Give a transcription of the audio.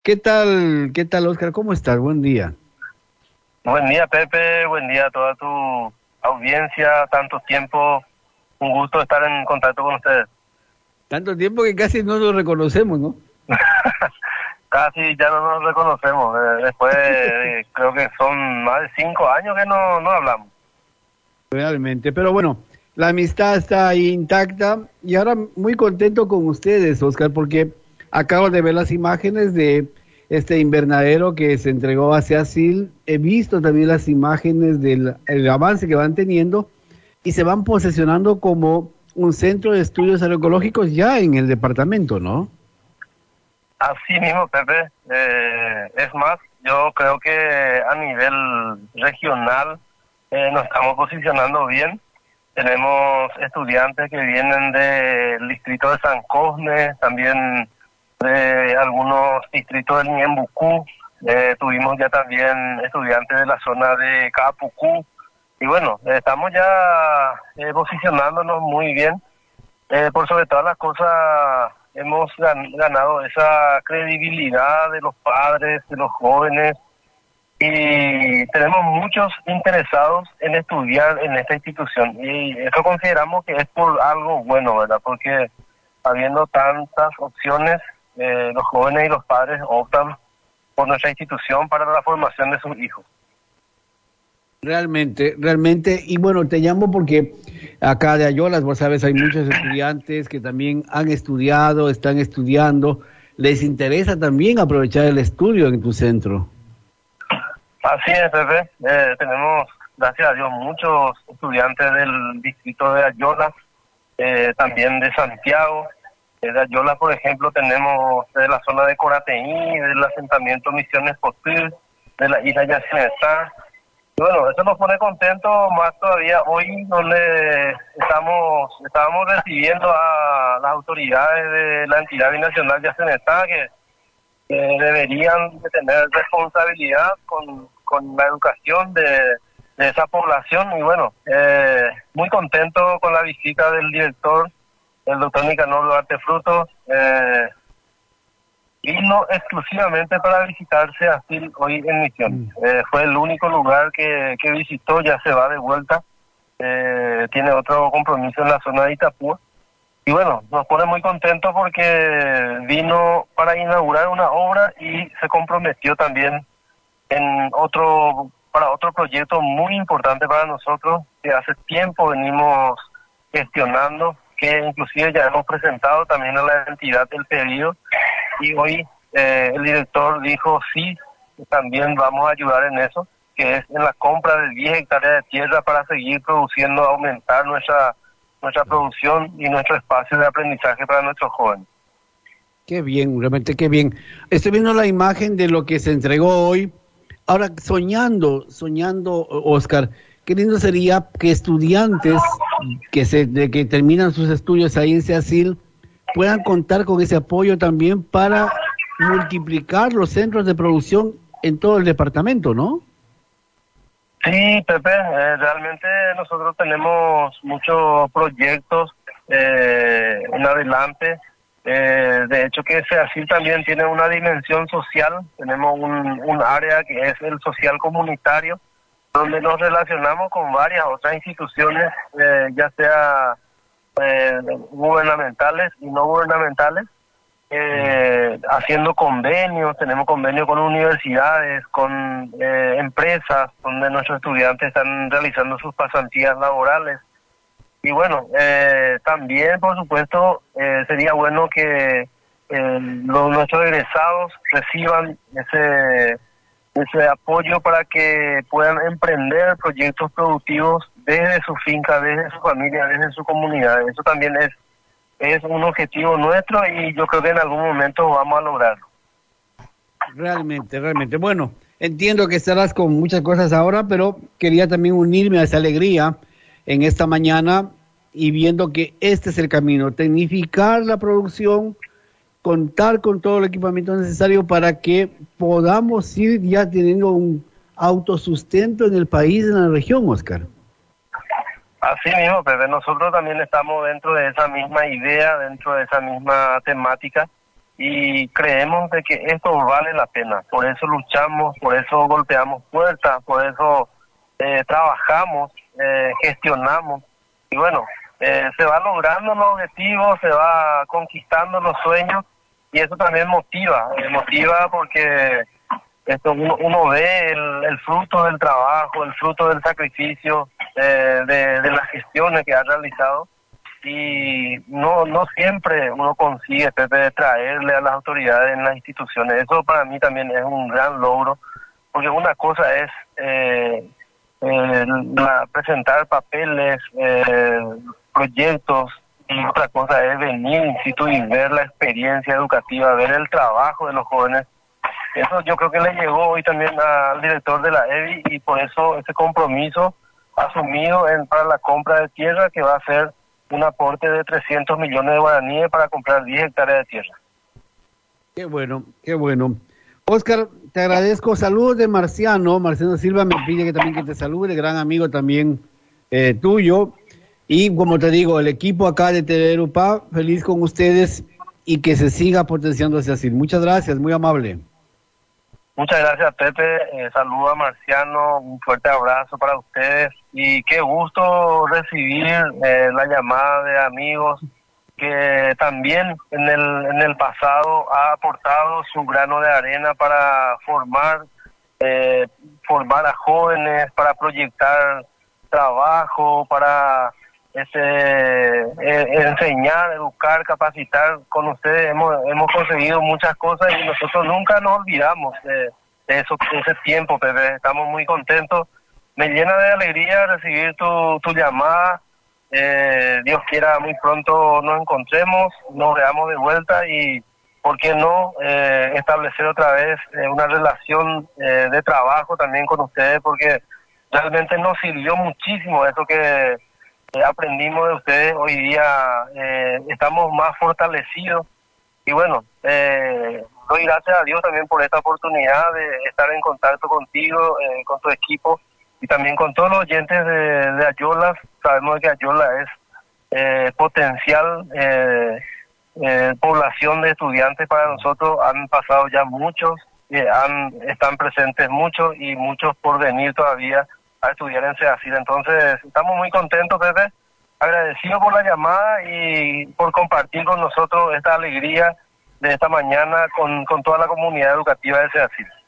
Qué tal, Oscar? ¿Cómo estás? Buen día. Buen día, Pepe. Buen día a toda tu audiencia. Tanto tiempo. Un gusto estar en contacto con ustedes. Tanto tiempo que casi no nos reconocemos, ¿no? Casi ya no nos reconocemos. Después creo que son más de 5 años que no hablamos. Realmente. Pero bueno, la amistad está ahí intacta y ahora muy contento con ustedes, Oscar, porque acabo de ver las imágenes de este invernadero que se entregó hacia SIL. He visto también las imágenes del el avance que van teniendo y se van posesionando como un centro de estudios agroecológicos ya en el departamento, ¿no? Así mismo, Pepe. Es más, yo creo que a nivel regional nos estamos posicionando bien. Tenemos estudiantes que vienen del distrito de San Cosme, también de algunos distritos del Ñembucú. Tuvimos ya también estudiantes de la zona de Capucú. Y bueno, estamos ya posicionándonos muy bien. Por sobre todas las cosas, hemos ganado esa credibilidad de los padres, de los jóvenes, y tenemos muchos interesados en estudiar en esta institución. Y eso consideramos que es por algo bueno, ¿verdad? Porque habiendo tantas opciones, los jóvenes y los padres optan por nuestra institución para la formación de sus hijos. Realmente, y bueno, te llamo porque acá de Ayolas, vos sabes, hay muchos estudiantes que también han estudiado, están estudiando, les interesa también aprovechar el estudio en tu centro. Así es, Pepe. Tenemos, gracias a Dios, muchos estudiantes del distrito de Ayolas, también de Santiago. De Ayolas, por ejemplo, tenemos de la zona de Corateí, del asentamiento Misiones Potil, de la isla Yacinetá. Y bueno, eso nos pone contentos más todavía hoy, donde estábamos recibiendo a las autoridades de la entidad binacional Yacinetá, que deberían de tener responsabilidad con la educación de esa población. Y bueno, muy contento con la visita del director, el doctor Nicanor Duarte Frutos. Vino exclusivamente para visitarse a SIL hoy en Misión. Fue el único lugar que visitó, ya se va de vuelta. Tiene otro compromiso en la zona de Itapúa. Y bueno, nos pone muy contentos porque vino para inaugurar una obra y se comprometió también para otro proyecto muy importante para nosotros, que hace tiempo venimos gestionando, que inclusive ya hemos presentado también a la entidad el pedido, y hoy el director dijo sí, también vamos a ayudar en eso, que es en la compra de 10 hectáreas de tierra para seguir produciendo, aumentar nuestra producción y nuestro espacio de aprendizaje para nuestros jóvenes. Qué bien, realmente qué bien. Estoy viendo la imagen de lo que se entregó hoy. Ahora, soñando, Oscar, qué lindo sería que estudiantes que terminan sus estudios ahí en CEACIL puedan contar con ese apoyo también para multiplicar los centros de producción en todo el departamento, ¿no? Sí, Pepe, realmente nosotros tenemos muchos proyectos en adelante. De hecho que así también tiene una dimensión social. Tenemos un área que es el social comunitario, donde nos relacionamos con varias otras instituciones, ya sea gubernamentales y no gubernamentales, haciendo convenios. Tenemos convenios con universidades, con empresas, donde nuestros estudiantes están realizando sus pasantías laborales. Y bueno, también, por supuesto, sería bueno que nuestros egresados reciban ese apoyo para que puedan emprender proyectos productivos desde su finca, desde su familia, desde su comunidad. Eso también es un objetivo nuestro y yo creo que en algún momento vamos a lograrlo. Realmente. Bueno, entiendo que estarás con muchas cosas ahora, pero quería también unirme a esa alegría en esta mañana y viendo que este es el camino, tecnificar la producción, contar con todo el equipamiento necesario para que podamos ir ya teniendo un autosustento en el país, en la región, Oscar. Así mismo, Pepe, nosotros también estamos dentro de esa misma idea, dentro de esa misma temática, y creemos de que esto vale la pena. Por eso luchamos, por eso golpeamos puertas, por eso trabajamos, gestionamos y bueno, se va logrando los objetivos, se va conquistando los sueños y eso también motiva porque esto uno ve el fruto del trabajo, el fruto del sacrificio, de las gestiones que ha realizado y no siempre uno consigue, Pepe, traerle a las autoridades en las instituciones. Eso para mí también es un gran logro, porque una cosa es presentar papeles, proyectos, y otra cosa es venir in situ y ver la experiencia educativa, ver el trabajo de los jóvenes. Eso yo creo que le llegó hoy también al director de la EBI y por eso ese compromiso asumido para la compra de tierra, que va a ser un aporte de 300 millones de guaraníes para comprar 10 hectáreas de tierra. Qué bueno, qué bueno. Oscar, te agradezco. Saludos de Marciano. Marciano Silva me pide que también que te salude, gran amigo también tuyo. Y como te digo, el equipo acá de TV Europa, feliz con ustedes y que se siga potenciándose así. Muchas gracias, muy amable. Muchas gracias, Pepe. Saludo a Marciano, un fuerte abrazo para ustedes y qué gusto recibir la llamada de amigos que también en el pasado ha aportado su grano de arena para formar a jóvenes, para proyectar trabajo, para enseñar, educar, capacitar. Con ustedes hemos conseguido muchas cosas y nosotros nunca nos olvidamos de ese tiempo, Pepe. Estamos muy contentos. Me llena de alegría recibir tu llamada. Dios quiera muy pronto nos encontremos, nos veamos de vuelta y por qué no establecer otra vez una relación de trabajo también con ustedes, porque realmente nos sirvió muchísimo eso que aprendimos de ustedes. Hoy día estamos más fortalecidos y bueno, doy gracias a Dios también por esta oportunidad de estar en contacto contigo, con tu equipo y también con todos los oyentes de Ayolas. Sabemos que Ayola es potencial población de estudiantes para nosotros. Han pasado ya muchos, están presentes muchos y muchos por venir todavía a estudiar en CEACIR. Entonces estamos muy contentos, Pepe, agradecido por la llamada y por compartir con nosotros esta alegría de esta mañana con toda la comunidad educativa de CEACIR.